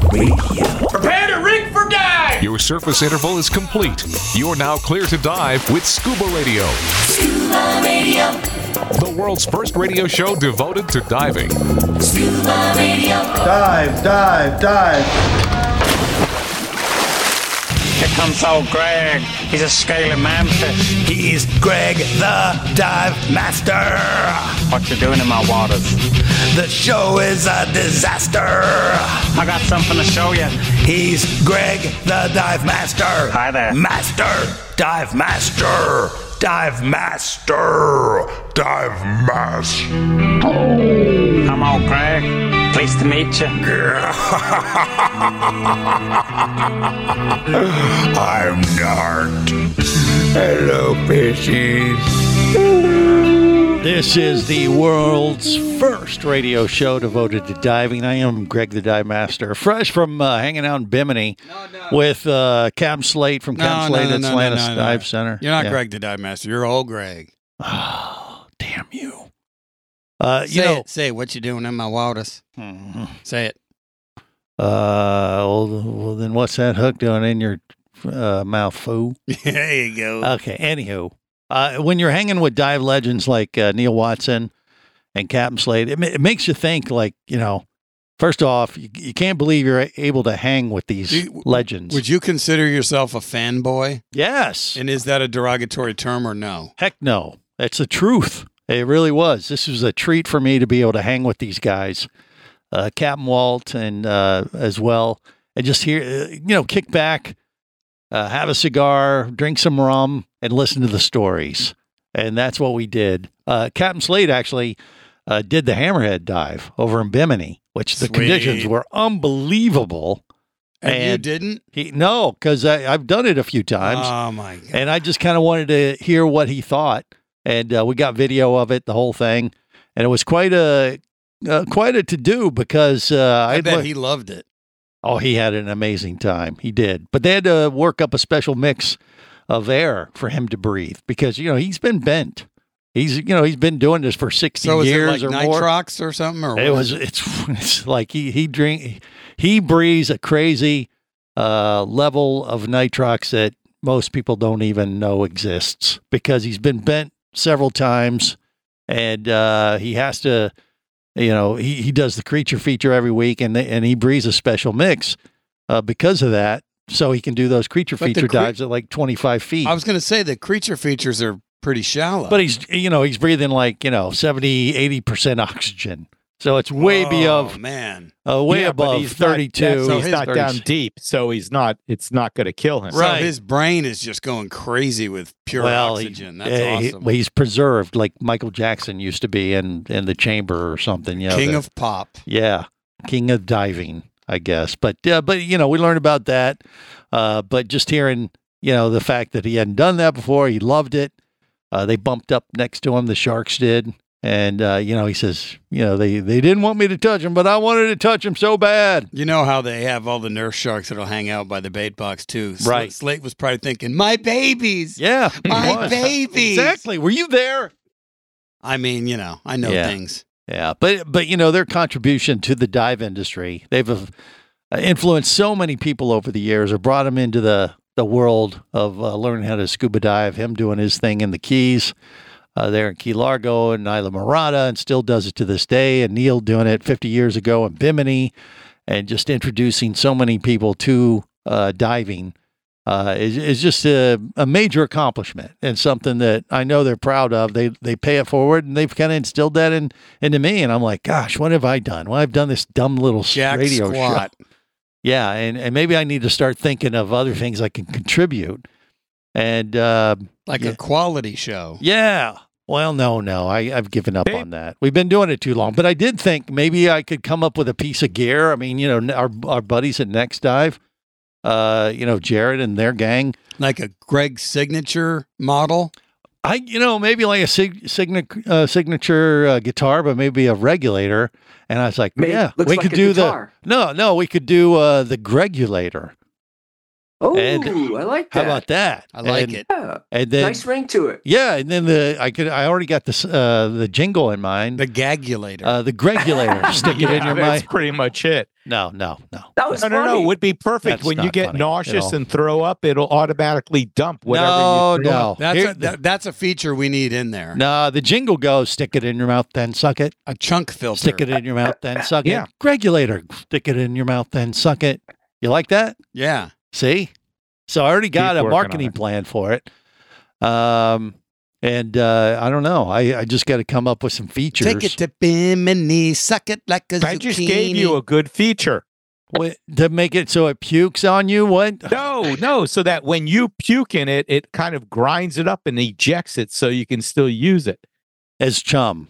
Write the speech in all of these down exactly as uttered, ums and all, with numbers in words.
Radio. Prepare to rig for dive! Your surface interval is complete. You're now clear to dive with Scuba Radio. Scuba Radio. The world's first radio show devoted to diving. Scuba Radio. Dive, dive, dive. Here comes old Greg. He's a scaly manfish. He's Greg the Dive Master. What you doing in my waters? The show is a disaster. I got something to show you. He's Greg the Dive Master. Hi there. Master. Dive Master. Dive Master. Dive Master. I'm old Greg. Pleased to meet you. I'm Nart. Hello, fishies. This is the world's first radio show devoted to diving. I am Greg the Dive Master, fresh from uh, hanging out in Bimini no, no. with uh, Cam Slate from Cam no, Slate no, at no, Atlantis no, no, no. Dive Center. You're not yeah. Greg the Dive Master. You're old Greg. Oh, damn you. Uh, say you know, it. Say it. What you doing in my waters? Mm-hmm. Say it. Uh, well, well, then what's that hook doing in your uh, mouth, fool? There you go. Okay, anywho. Uh, when you're hanging with dive legends like uh, Neil Watson and Captain Slade, it, ma- it makes you think, like, you know, first off, you, you can't believe you're able to hang with these you, legends. Would you consider yourself a fanboy? Yes. And is that a derogatory term or no? Heck no. It's the truth. It really was. This was a treat for me to be able to hang with these guys, uh, Captain Walt and uh, as well, and just hear, uh, you know, kick back, uh, have a cigar, drink some rum, and listen to the stories. And that's what we did. Uh, Captain Slade actually uh, did the Hammerhead dive over in Bimini, which the Sweet. conditions were unbelievable. And, and you didn't? He, no, because I've done it a few times. Oh, my God. And I just kind of wanted to hear what he thought. And uh, we got video of it, the whole thing. And it was quite a uh, quite a to-do because... Uh, I I'd bet look- he loved it. Oh, he had an amazing time. He did. But they had to work up a special mix of air for him to breathe because, you know, he's been bent. He's, you know, he's been doing this for sixty So is it years like or more. nitrox or something? Or It what? was, it's, it's like he, he drink, he breathes a crazy uh, level of nitrox that most people don't even know exists because he's been bent several times and uh, he has to, you know, he, he does the creature feature every week and, and he breathes a special mix uh, because of that. So he can do those creature But the feature cre- dives at like twenty-five feet. I was going to say the creature features are pretty shallow. But he's, you know, he's breathing like, you know, seventy, eighty percent oxygen. So it's way oh, above, man. uh, way Yeah, but above he's not- thirty-two. yeah, so he's his not thirty down deep, so he's not. It's not going to kill him. Right. So his brain is just going crazy with pure well, he- oxygen. That's uh, he- awesome. well, he's preserved like Michael Jackson used to be in, in the chamber or something. You know, King the- of pop. Yeah, king of diving, I guess. But uh, but you know, we learned about that. Uh, but just hearing, you know, the fact that he hadn't done that before, he loved it. Uh, they bumped up next to him. The sharks did, and uh, you know, he says, you know, they they didn't want me to touch him, but I wanted to touch him so bad. You know how they have all the nurse sharks that'll hang out by the bait box too. Sl- Right. Slate was probably thinking, "My babies, Yeah, he my was. babies." Exactly. Were you there? I mean, you know, I know Yeah. things. Yeah, but but you know their contribution to the dive industry, they've uh, influenced so many people over the years, or brought them into the the world of uh, learning how to scuba dive. Him doing his thing in the Keys, uh, there in Key Largo and Isla Mirada, and still does it to this day. And Neil doing it fifty years ago in Bimini, and just introducing so many people to uh, diving. Uh, is, is just a, a major accomplishment and something that I know they're proud of. They they pay it forward, and they've kind of instilled that in into me. And I'm like, gosh, what have I done? Well, I've done this dumb little s- Jack radio squat. show. Yeah, and, and maybe I need to start thinking of other things I can contribute. And uh, Like yeah. a quality show. yeah, well, no, no, I, I've given up on that. We've been doing it too long. But I did think maybe I could come up with a piece of gear. I mean, you know, our our buddies at Next Dive, uh, you know, Jared and their gang. Like a Greg signature model. I, you know, maybe like a sig- signa- uh, signature uh, guitar, but maybe a regulator. And I was like, Maybe- yeah, looks we like could a do guitar. the no, no, we could do uh, the Gregulator. Oh, And I like that. How about that? I like And- it. Yeah. And then Nice ring to it. yeah, and then the I could I already got this uh, the jingle in mind. The gagulator. Uh, the Gregulator. Stick it in Yeah, your that's mind. pretty much it. No, no, no. That was No, no, funny. no. It would be perfect That's when you not get funny at nauseous all. and throw up. It'll automatically dump whatever No, you throw no. up. that's Here- a, that, that's a feature we need in there. No, the jingle goes, stick it in your mouth, then suck it. A chunk filter. Stick it in your mouth, then suck Yeah. it. Gregulator. Stick it in your mouth, then suck it. You like that? Yeah. See? So I already got Keep a working on marketing it. plan for it. Um, and uh, I don't know. I, I just got to come up with some features. Take it to Bimini, suck it like a I just zucchini. gave you a good feature. Wait, to make it so it pukes on you. What? No, no, so that when you puke in it, it kind of grinds it up and ejects it so you can still use it. As chum.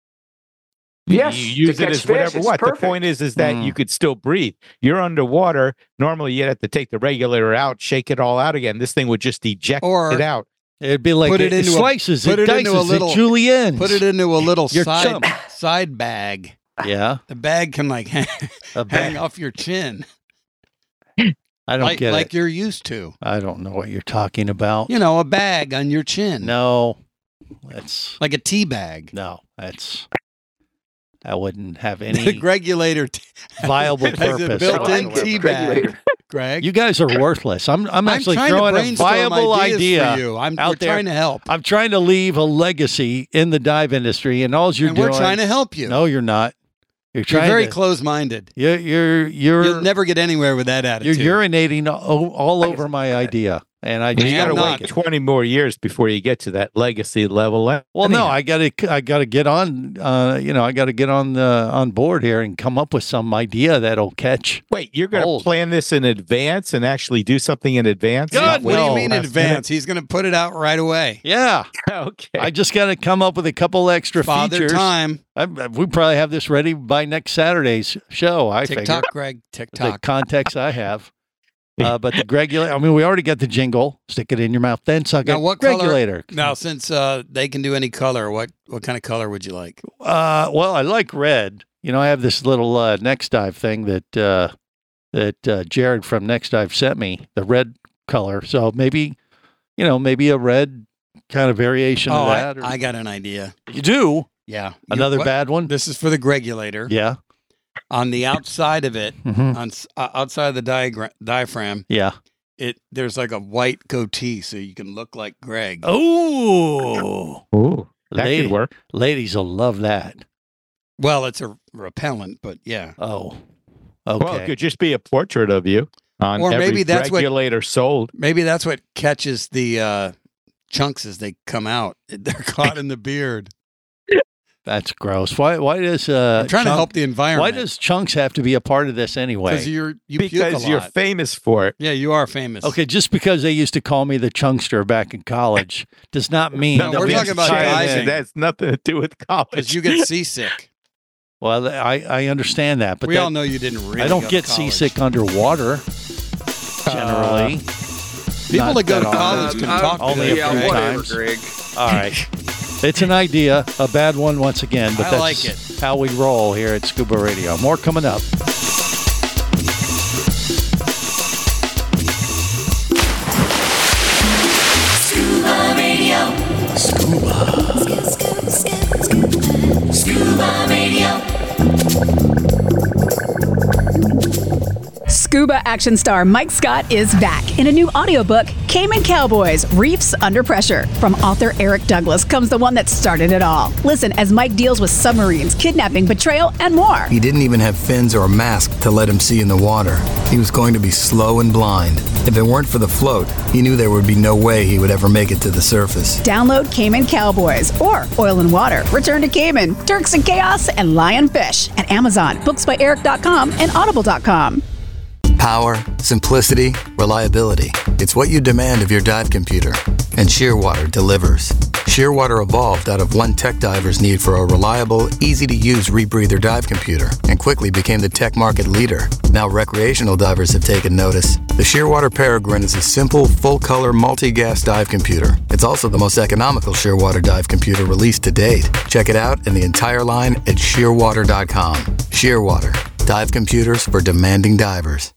Yes, You use to it catch as fish, whatever it's what. perfect. The point is is that Mm. you could still breathe. You're underwater. Normally you'd have to take the regulator out, shake it all out again. This thing would just eject Or- it out. It'd be like Put it it, into a- slices, put it, it into a dices, little- it juliennes. Put it into a little Your side chum. side bag. Yeah. The bag can like hang, A hang bag. off your chin, I don't like get like it. you're used to. I don't know what you're talking about. You know, a bag on your chin. No. That's Like a tea bag. no. That's I wouldn't have The any regulator t- viable has a purpose. built-in whatsoever. tea bag. Regulator. Greg, You guys are worthless. I'm I'm actually I'm trying throwing to a brainstorm viable ideas idea for you. I'm out we're there. trying to help, I'm trying to leave a legacy in the dive industry, and all you're and doing. we're trying to help you. No, you're not. You're you're trying very to. close-minded. You're you're you're You'll never get anywhere with that you're attitude. urinating all, all over my idea, and I You just Yeah, got to I'm gotta not. wait twenty more years before you get to that legacy level. Well, no, Anyhow. I got to I got to get on. Uh, you know, I got to get on the on board here and come up with some idea that'll catch. Wait, you're going Old. to plan this in advance and actually do something in advance? God, what do you no. mean in Last advance? He's going to put it out right away. Yeah, minute? Okay. I just got to come up with a couple extra Father features. time. I, I- we probably have this ready by next Saturday's show. I TikTok, figure Greg. the TikTok. context I have. Uh, but the regulator, I mean, we already got the jingle. Stick it in your mouth, then suck Now, it. what color- regulator? Now, since uh, they can do any color, what what kind of color would you like? Uh, well, I like red. You know, I have this little uh, Next Dive thing that uh, that uh, Jared from Next Dive sent me, the red color. So maybe, you know, maybe a red kind of variation oh, of I, that. or- I got an idea. you do Yeah. You- another what- bad one. This is for the regulator. Yeah. On the outside of it, hmm on s- uh, outside of the diagram, diaphragm, Yeah. it there's like a white goatee, so you can look like Greg. Oh, Ooh, that Lady. could work. ladies will love that. Well, it's a repellent, but yeah. Oh, okay. Well, it could just be a portrait of you on Or every maybe that's what- regulator sold. Maybe that's what catches the uh, chunks as they come out. They're caught in the beard. That's gross. Why? Why does uh? I'm trying to chunk- help the environment. Why does chunks have to be a part of this anyway? Because you're you puke a Because you're lot. famous for it. Yeah, you are famous. Okay, just because they used to call me the chunkster back in college does not mean No, that we're we talking about chime diving. in. That has nothing to do with college. Because you get seasick. Well, I, I understand that, but we that- all know you didn't really. I don't go to get college. seasick underwater generally. People Not that go to that college often. can Uh, talk only to a their few friends. whatever, times. Greg. All right. It's an idea, a bad one once again, but I that's like it. how we roll here at Scuba Radio. More coming up. Scuba Radio. Scuba. Scuba Radio. Scuba action star Mike Scott is back in a new audiobook, Cayman Cowboys, Reefs Under Pressure. From author Eric Douglas comes the one that started it all. Listen as Mike deals with submarines, kidnapping, betrayal, and more. He didn't even have fins or a mask to let him see in the water. He was going to be slow and blind. If it weren't for the float, he knew there would be no way he would ever make it to the surface. Download Cayman Cowboys or Oil and Water, Return to Cayman, Turks and Chaos, and Lionfish at Amazon, books by eric dot com, and audible dot com. Power, simplicity, reliability. It's what you demand of your dive computer. And Shearwater delivers. Shearwater evolved out of one tech diver's need for a reliable, easy-to-use rebreather dive computer and quickly became the tech market leader. Now recreational divers have taken notice. The Shearwater Peregrine is a simple, full-color, multi-gas dive computer. It's also the most economical Shearwater dive computer released to date. Check it out and the entire line at shearwater dot com. Shearwater, dive computers for demanding divers.